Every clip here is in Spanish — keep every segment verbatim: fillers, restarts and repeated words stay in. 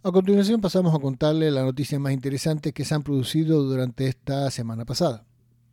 A continuación pasamos a contarle las noticias más interesantes que se han producido durante esta semana pasada.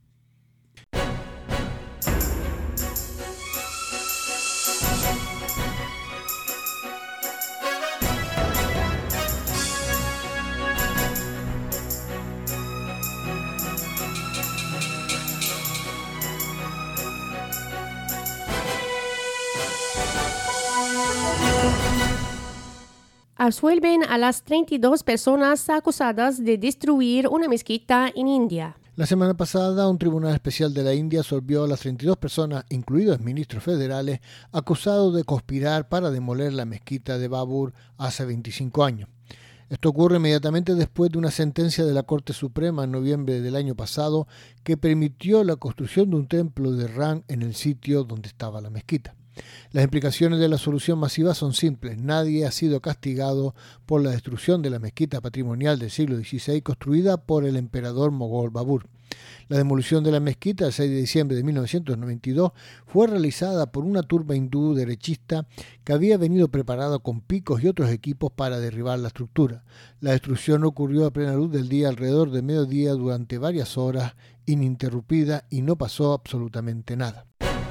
Absuelven a las treinta y dos personas acusadas de destruir una mezquita en India. La semana pasada, un tribunal especial de la India absolvió a las treinta y dos personas, incluidos ministros federales, acusados de conspirar para demoler la mezquita de Babur hace veinticinco años. Esto ocurre inmediatamente después de una sentencia de la Corte Suprema en noviembre del año pasado que permitió la construcción de un templo de Ram en el sitio donde estaba la mezquita. Las implicaciones de la solución masiva son simples. Nadie ha sido castigado por la destrucción de la mezquita patrimonial del siglo dieciséis construida por el emperador mogol Babur. La demolición de la mezquita el seis de diciembre de mil novecientos noventa y dos fue realizada por una turba hindú derechista que había venido preparada con picos y otros equipos para derribar la estructura. La destrucción ocurrió a plena luz del día alrededor de mediodía durante varias horas ininterrumpida y no pasó absolutamente nada.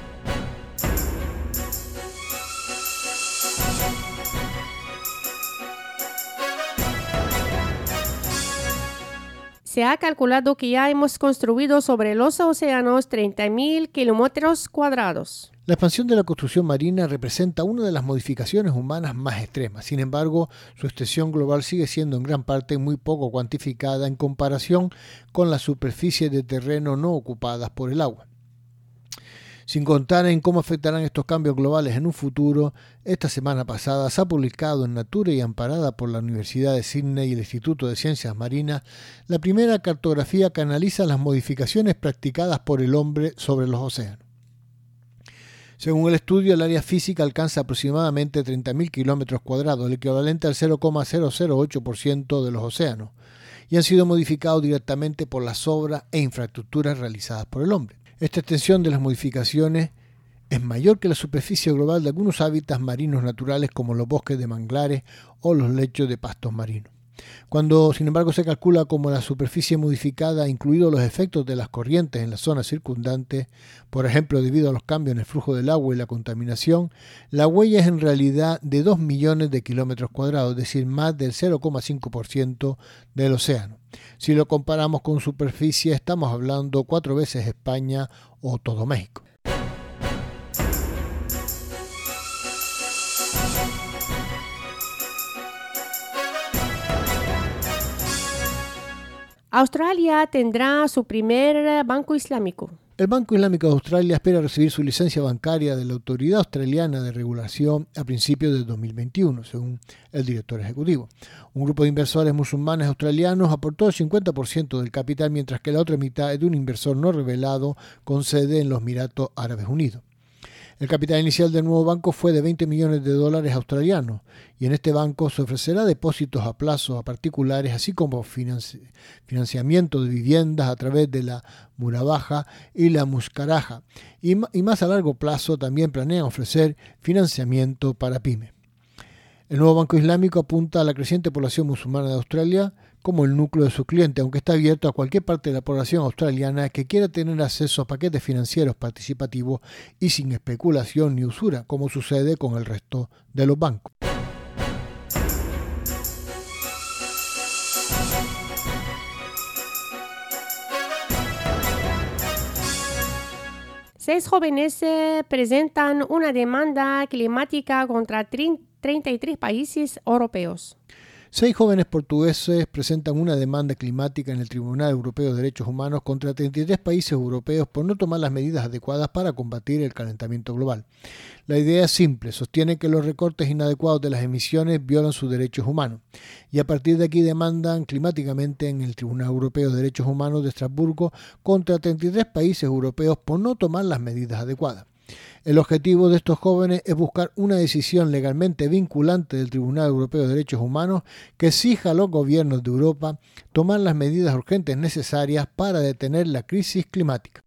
Se ha calculado que ya hemos construido sobre los océanos treinta mil kilómetros cuadrados. La expansión de la construcción marina representa una de las modificaciones humanas más extremas. Sin embargo, su extensión global sigue siendo en gran parte muy poco cuantificada en comparación con la superficie de terreno no ocupadas por el agua. Sin contar en cómo afectarán estos cambios globales en un futuro, esta semana pasada se ha publicado en Nature y amparada por la Universidad de Sydney y el Instituto de Ciencias Marinas la primera cartografía que analiza las modificaciones practicadas por el hombre sobre los océanos. Según el estudio, el área física alcanza aproximadamente treinta mil kilómetros cuadrados, el equivalente al cero coma cero cero ocho por ciento de los océanos, y han sido modificados directamente por las obras e infraestructuras realizadas por el hombre. Esta extensión de las modificaciones es mayor que la superficie global de algunos hábitats marinos naturales como los bosques de manglares o los lechos de pastos marinos. Cuando, sin embargo, se calcula como la superficie modificada, incluidos los efectos de las corrientes en las zonas circundantes, por ejemplo, debido a los cambios en el flujo del agua y la contaminación, la huella es en realidad de dos millones de kilómetros cuadrados, es decir, más del cero coma cinco por ciento del océano. Si lo comparamos con superficie, estamos hablando cuatro veces España o todo México. Australia tendrá su primer banco islámico. El Banco Islámico de Australia espera recibir su licencia bancaria de la Autoridad Australiana de Regulación a principios de dos mil veintiuno, según el director ejecutivo. Un grupo de inversores musulmanes australianos aportó el cincuenta por ciento del capital, mientras que la otra mitad es de un inversor no revelado con sede en los Emiratos Árabes Unidos. El capital inicial del nuevo banco fue de veinte millones de dólares australianos y en este banco se ofrecerá depósitos a plazo a particulares, así como financi- financiamiento de viviendas a través de la Murabaja y la Muscaraja, y, m- y más a largo plazo también planean ofrecer financiamiento para pymes. El nuevo Banco Islámico apunta a la creciente población musulmana de Australia como el núcleo de sus clientes, aunque está abierto a cualquier parte de la población australiana que quiera tener acceso a paquetes financieros participativos y sin especulación ni usura, como sucede con el resto de los bancos. Seis jóvenes eh, presentan una demanda climática contra treinta y tres países europeos. Seis jóvenes portugueses presentan una demanda climática en el Tribunal Europeo de Derechos Humanos contra treinta y tres países europeos por no tomar las medidas adecuadas para combatir el calentamiento global. La idea es simple: sostienen que los recortes inadecuados de las emisiones violan sus derechos humanos y a partir de aquí demandan climáticamente en el Tribunal Europeo de Derechos Humanos de Estrasburgo contra treinta y tres países europeos por no tomar las medidas adecuadas. El objetivo de estos jóvenes es buscar una decisión legalmente vinculante del Tribunal Europeo de Derechos Humanos que exija a los gobiernos de Europa tomar las medidas urgentes necesarias para detener la crisis climática.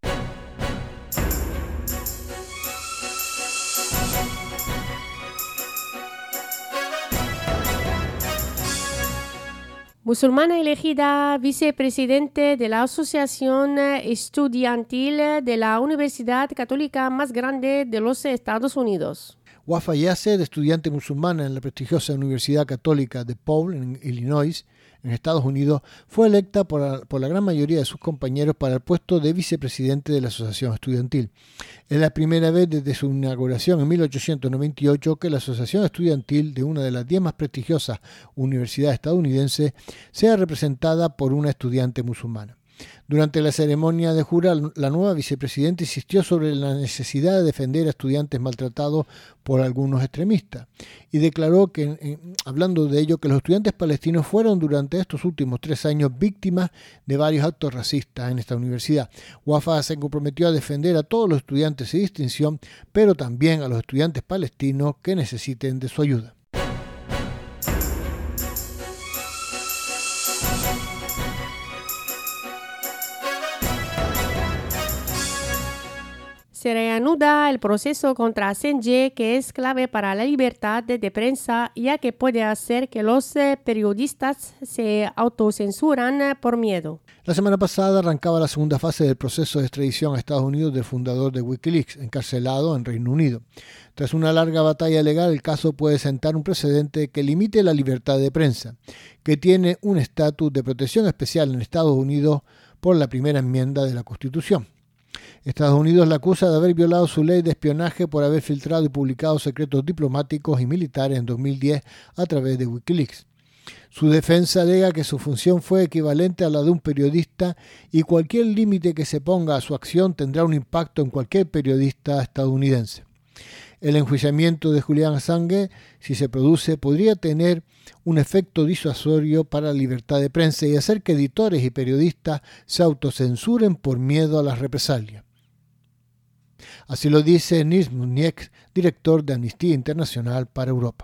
Musulmana elegida vicepresidente de la Asociación Estudiantil de la Universidad Católica más grande de los Estados Unidos. Wafa Yasser, estudiante musulmana en la prestigiosa Universidad Católica de Paul, en Illinois, en Estados Unidos, fue electa por la, por la gran mayoría de sus compañeros para el puesto de vicepresidente de la Asociación Estudiantil. Es la primera vez desde su inauguración en mil ochocientos noventa y ocho que la Asociación Estudiantil de una de las diez más prestigiosas universidades estadounidenses sea representada por una estudiante musulmana. Durante la ceremonia de jurar, la nueva vicepresidenta insistió sobre la necesidad de defender a estudiantes maltratados por algunos extremistas y declaró que, en, hablando de ello, que los estudiantes palestinos fueron durante estos últimos tres años víctimas de varios actos racistas en esta universidad. Wafa se comprometió a defender a todos los estudiantes sin distinción, pero también a los estudiantes palestinos que necesiten de su ayuda. Se reanuda el proceso contra Assange, que es clave para la libertad de prensa, ya que puede hacer que los periodistas se autocensuran por miedo. La semana pasada arrancaba la segunda fase del proceso de extradición a Estados Unidos del fundador de Wikileaks, encarcelado en Reino Unido. Tras una larga batalla legal, el caso puede sentar un precedente que limite la libertad de prensa, que tiene un estatus de protección especial en Estados Unidos por la primera enmienda de la Constitución. Estados Unidos la acusa de haber violado su ley de espionaje por haber filtrado y publicado secretos diplomáticos y militares en dos mil diez a través de Wikileaks. Su defensa alega que su función fue equivalente a la de un periodista y cualquier límite que se ponga a su acción tendrá un impacto en cualquier periodista estadounidense. El enjuiciamiento de Julian Assange, si se produce, podría tener un efecto disuasorio para la libertad de prensa y hacer que editores y periodistas se autocensuren por miedo a las represalias. Así lo dice Nils Muñiz, director de Amnistía Internacional para Europa.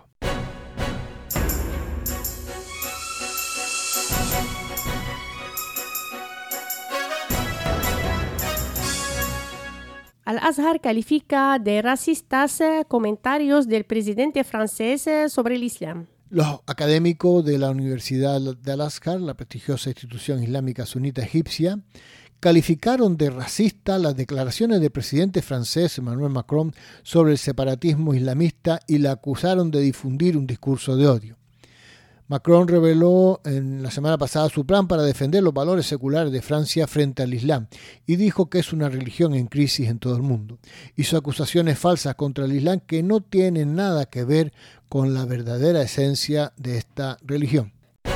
Al-Azhar califica de racistas comentarios del presidente francés sobre el Islam. Los académicos de la Universidad de Al-Azhar, la prestigiosa institución islámica sunita egipcia, calificaron de racista las declaraciones del presidente francés Emmanuel Macron sobre el separatismo islamista y la acusaron de difundir un discurso de odio. Macron reveló en la semana pasada su plan para defender los valores seculares de Francia frente al Islam y dijo que es una religión en crisis en todo el mundo. Hizo acusaciones falsas contra el Islam que no tienen nada que ver con la verdadera esencia de esta religión.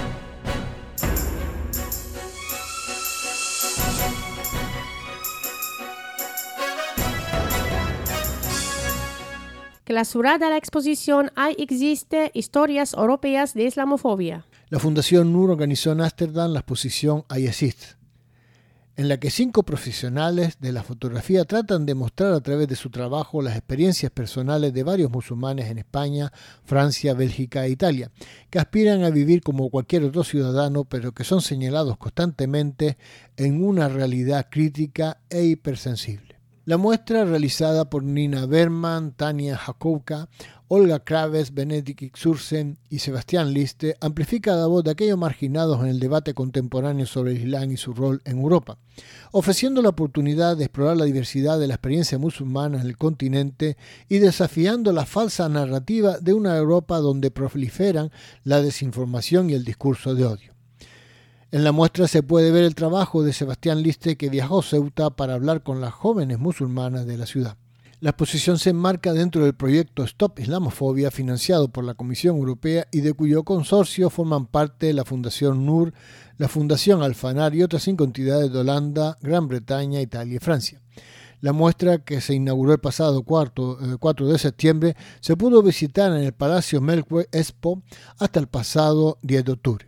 Clausurada la exposición Hay existe historias europeas de islamofobia. La Fundación Nur organizó en Ámsterdam la exposición Hay existe, en la que cinco profesionales de la fotografía tratan de mostrar a través de su trabajo las experiencias personales de varios musulmanes en España, Francia, Bélgica e Italia, que aspiran a vivir como cualquier otro ciudadano, pero que son señalados constantemente en una realidad crítica e hipersensible. La muestra, realizada por Nina Berman, Tania Jakowka, Olga Kraves, Benedikt Xursen y Sebastián Liste, amplifica la voz de aquellos marginados en el debate contemporáneo sobre el Islam y su rol en Europa, ofreciendo la oportunidad de explorar la diversidad de la experiencia musulmana en el continente y desafiando la falsa narrativa de una Europa donde proliferan la desinformación y el discurso de odio. En la muestra se puede ver el trabajo de Sebastián Liste, que viajó a Ceuta para hablar con las jóvenes musulmanas de la ciudad. La exposición se enmarca dentro del proyecto Stop Islamofobia, financiado por la Comisión Europea y de cuyo consorcio forman parte la Fundación Nur, la Fundación Al-Fanar y otras cinco entidades de Holanda, Gran Bretaña, Italia y Francia. La muestra, que se inauguró el pasado cuatro de septiembre, se pudo visitar en el Palacio Melkweg Expo hasta el pasado diez de octubre.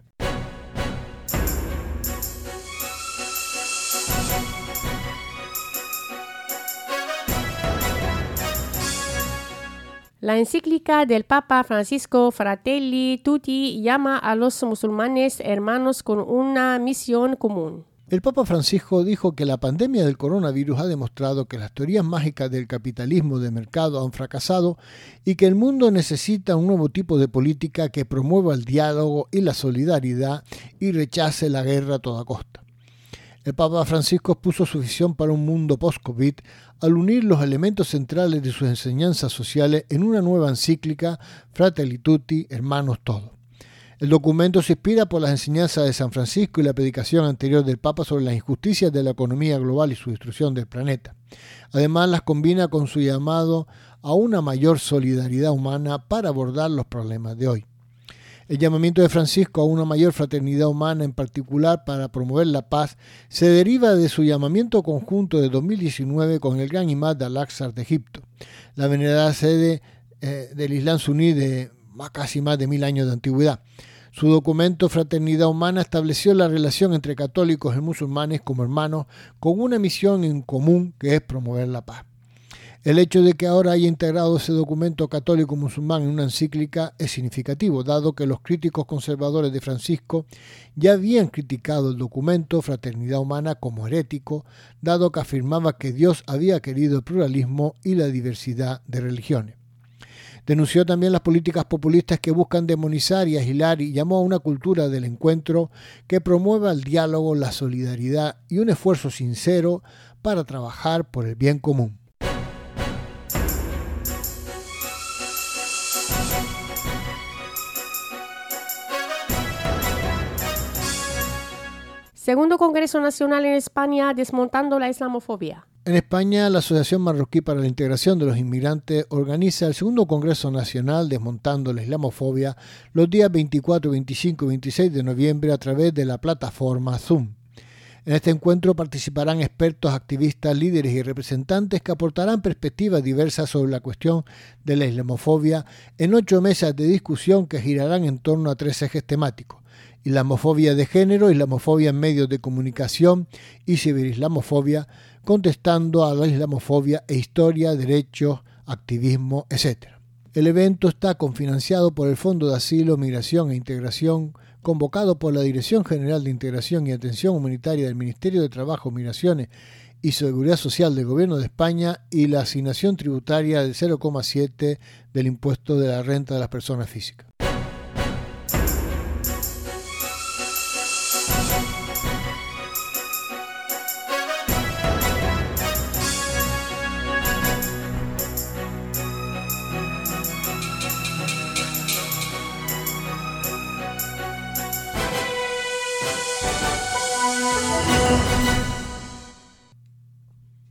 La encíclica del Papa Francisco Fratelli Tutti llama a los musulmanes hermanos con una misión común. El Papa Francisco dijo que la pandemia del coronavirus ha demostrado que las teorías mágicas del capitalismo de mercado han fracasado y que el mundo necesita un nuevo tipo de política que promueva el diálogo y la solidaridad y rechace la guerra a toda costa. El Papa Francisco expuso su visión para un mundo post-COVID al unir los elementos centrales de sus enseñanzas sociales en una nueva encíclica Fratelli Tutti, Hermanos Todos. El documento se inspira por las enseñanzas de San Francisco y la predicación anterior del Papa sobre las injusticias de la economía global y su destrucción del planeta. Además, las combina con su llamado a una mayor solidaridad humana para abordar los problemas de hoy. El llamamiento de Francisco a una mayor fraternidad humana, en particular para promover la paz, se deriva de su llamamiento conjunto de dos mil diecinueve con el gran imán de Al-Aqsa de Egipto, la venerada sede eh, del Islam suní de casi más de mil años de antigüedad. Su documento Fraternidad Humana estableció la relación entre católicos y musulmanes como hermanos con una misión en común que es promover la paz. El hecho de que ahora haya integrado ese documento católico-musulmán en una encíclica es significativo, dado que los críticos conservadores de Francisco ya habían criticado el documento Fraternidad Humana como herético, dado que afirmaba que Dios había querido el pluralismo y la diversidad de religiones. Denunció también las políticas populistas que buscan demonizar y aislar y llamó a una cultura del encuentro que promueva el diálogo, la solidaridad y un esfuerzo sincero para trabajar por el bien común. Segundo Congreso Nacional en España, desmontando la islamofobia. En España, la Asociación Marroquí para la Integración de los Inmigrantes organiza el segundo Congreso Nacional Desmontando la Islamofobia los días veinticuatro, veinticinco y veintiséis de noviembre a través de la plataforma Zoom. En este encuentro participarán expertos, activistas, líderes y representantes que aportarán perspectivas diversas sobre la cuestión de la islamofobia en ocho mesas de discusión que girarán en torno a tres ejes temáticos: islamofobia de género, islamofobia en medios de comunicación y ciberislamofobia, contestando a la islamofobia e historia, derechos, activismo, etcétera. El evento está cofinanciado por el Fondo de Asilo, Migración e Integración, convocado por la Dirección General de Integración y Atención Humanitaria del Ministerio de Trabajo, Migraciones y Seguridad Social del Gobierno de España y la asignación tributaria del cero coma siete del impuesto de la renta de las personas físicas.